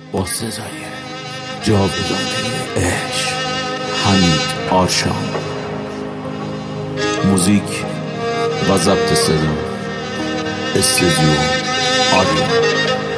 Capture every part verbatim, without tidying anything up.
با صدای جاودانه عشق حمید آرشام. موزیک و ضبط صدا استودیو آریا.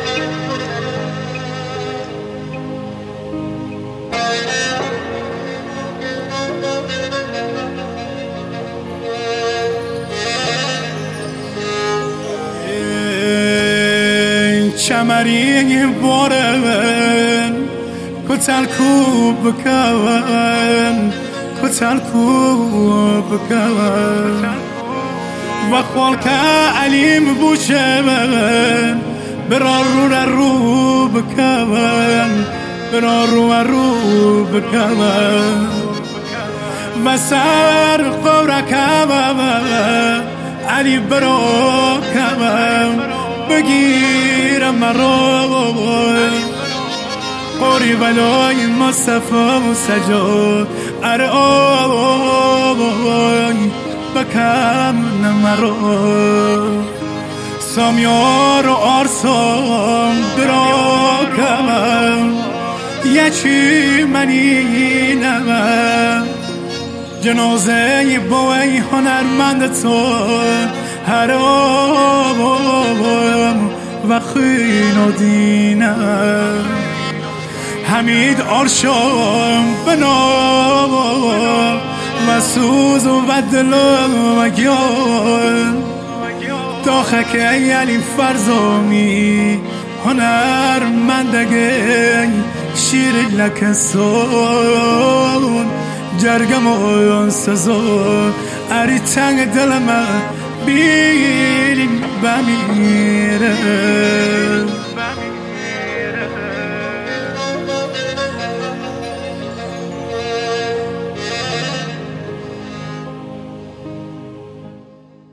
چمری بارن کتل کوب بکن کتل کوب بکن و خالک علیم بوشه برا رو رو بکن برا رو رو بکن و سر قورک علی برا کم بگیرم مرا قوری بلای مصطفی و سجاد اره آی بکم مرا سامیار و آرسام برا کم یچی منی نمه جنازه بای هنرمند تو هر آبام و خین و دینم حمید آرشام بنام و سوز و دل و گیان داخک علی فرزامی هنرمندگه شیر لکسون جرگم و سزا اری تنگ دل من بیرین بمیره